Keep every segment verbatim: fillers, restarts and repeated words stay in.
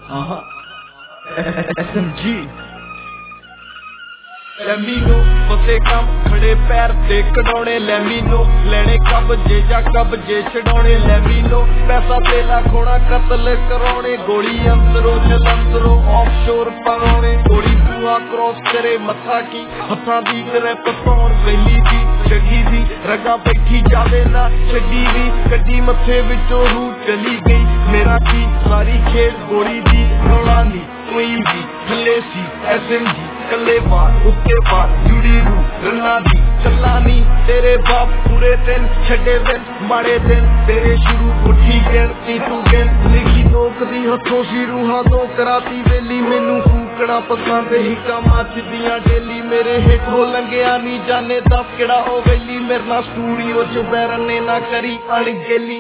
S M G ਲੈਮੀਨੋ ਫਸੇ ਕੰਮ ਖੜੇ ਪੈਰ ਤੇ ਕਢਾਉਣੇ ਲੈਮੀਨੋ ਲੈਣੇ ਕਬਜੇ ਜਾਂ ਕਬਜੇ ਛਡਾਉਣੇ ਲੈਮੀਨੋ ਪੈਸਾ ਤੇ ਲਾਖੋਣਾ ਕਤਲ ਕਰਾਉਣੇ ਗੋਲੀ ਅੰਦਰੋਂ ਜਲੰਧਰੋਂ ਆਫਸ਼ੋਰ ਪਾਉਣੇ ਗੋਲੀ ਬੂਹਾ ਕ੍ਰੋਸ ਕਰੇ ਮੱਥਾ ਕੀ ਹੱਥਾਂ ਦੀ ਗ੍ਰਿਪ ਪਾਉਣ ਪਹਿਲੀ ਦੀ ਛੱਡੀ ਦੀ ਰਗਾ ਬੈਠੀ ਜਾਵੇ ਨਾ ਛੱਡੀ ਵੀ ਗੱਡੀ ਮੱਥੇ ਵਿੱਚੋਂ ਰੂਹ ਚਲੀ ਗਈ ਮੇਰਾ ਕੀ ਸਾਰੀ ਖੇਡ ਗੋਲੀ ਦੀ ਰੌਲਾ ਨਹੀਂ ਕੋਈ ਵੀ ਥੱਲੇ ਸੀ S M G ਕੱਲੇ ਬਾਤ ਉੱਤੇ ਬਾਤ ਜੁੜੀ ਰੂ ਰਣਾ ਦੀ ਚੱਲਾ ਨੀ ਤੇਰੇ ਬਾਪ ਪੂਰੇ ਦਿਨ ਛੱਡੇ ਦਿਨ ਮਾੜੇ ਦਿਨ ਤੇਰੇ ਸ਼ੁਰੂ ਉੱਠੀ ਗਿਣਤੀ ਤੂੰ ਗਿਣ ਲਿਖੀ ਲੋਕ ਦੀ ਹੱਥੋਂ ਸੀ ਰੂਹਾਂ ਤੋਂ ਕਰਾਤੀ ਵੇਲੀ ਮੈਨੂੰ ਫੂਕਣਾ ਪਸੰਦ ਹੀ ਕੰਮਾਂ ਚ ਦੀਆਂ ਡੇਲੀ ਮੇਰੇ ਹੇਠੋਂ ਲੰਘਿਆ ਨੀ ਜਾਣੇ ਦੱਸ ਕਿਹੜਾ ਉਹ ਵੇਲੀ ਮੇਰੇ ਨਾਲ ਸਟੂਡੀਓ ਚ ਬੈਰਨ ਨੇ ਨਾ ਕਰੀ ਅਣਗੇਲੀ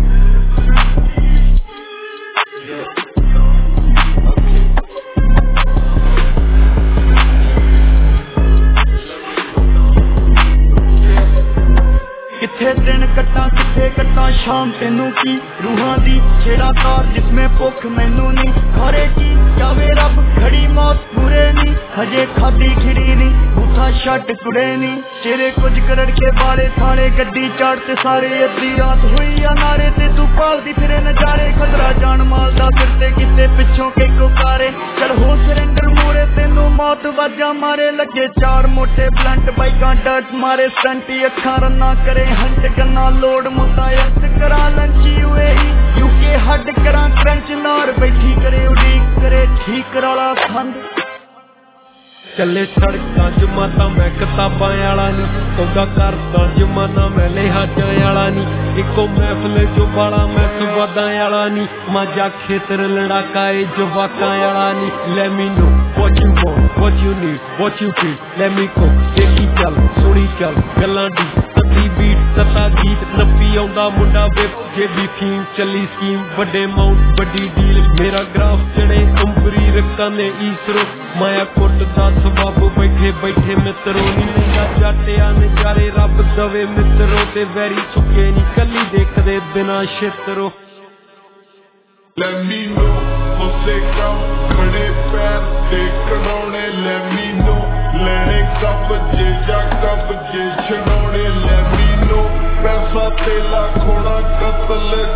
किथे दिन कट्टा किथे कट्टा शाम तेनू की रूहां दी छेड़ा कार जिसमें भुख मैनू नी खरे की जावे रब खड़ी मौत पूरे नी हजे खादी खिड़ी नी उठा शट कुड़े नी तेरे कुछ करड़ के बाले थाने गड्डी चाड़ते सारे अद्धी रात हुई या नारे ते तू पालदी फिरे नजारे खतरा जान माल दा सिर ते किते पिछों के कोकारे चल हो सरेंडर मोरे तेनू मौत वाजा मारे लगे चार मोटे ब्लंट बाइकां डट मारे स्टंट अखां रन्ना करे हंट करना लोड मुतायत करा लंची हुए ही यूके हड करा क्रंच नार बैठी करे उड़ीक करे ठीक कराला खंड चले सड़कां जमाता मैं किताबां वाला नी सौदा करदा जमाना मैं लिहाजां वाला नी इको महफिल जो बाला मैं सवादां वाला नी माजा खेतर लड़ाका ए जवाकां वाला नी let me know what you want what you need what you feel let me go देखी चल सुनी चल गल्लां दी सती बीट सता गीत नप्पी आउंदा मुंडा विप जे भी फीम चली स्कीम बड़े माउंट बड़ी डील मेरा ग्राफ चढ़े अंबरी रक्का ने ईसरो माया कुट दा सबाब बैठे बैठे मित्रों नी लेंदा जाटिया नजारे रब दवे मित्रों ते वैरी सुके नी कली देखदे बिना छित्रो Let me know फसे कम खड़े पैर ते कढाउणे Let me know ਲੈਣੇ ਕਬਜੇ ਜਾਂ ਕਬਜੇ ਛਡਾਉਣੇ Let me know ਪੈਸਾ ਤੇ ਲਾਖੋਣਾ ਕਤਲ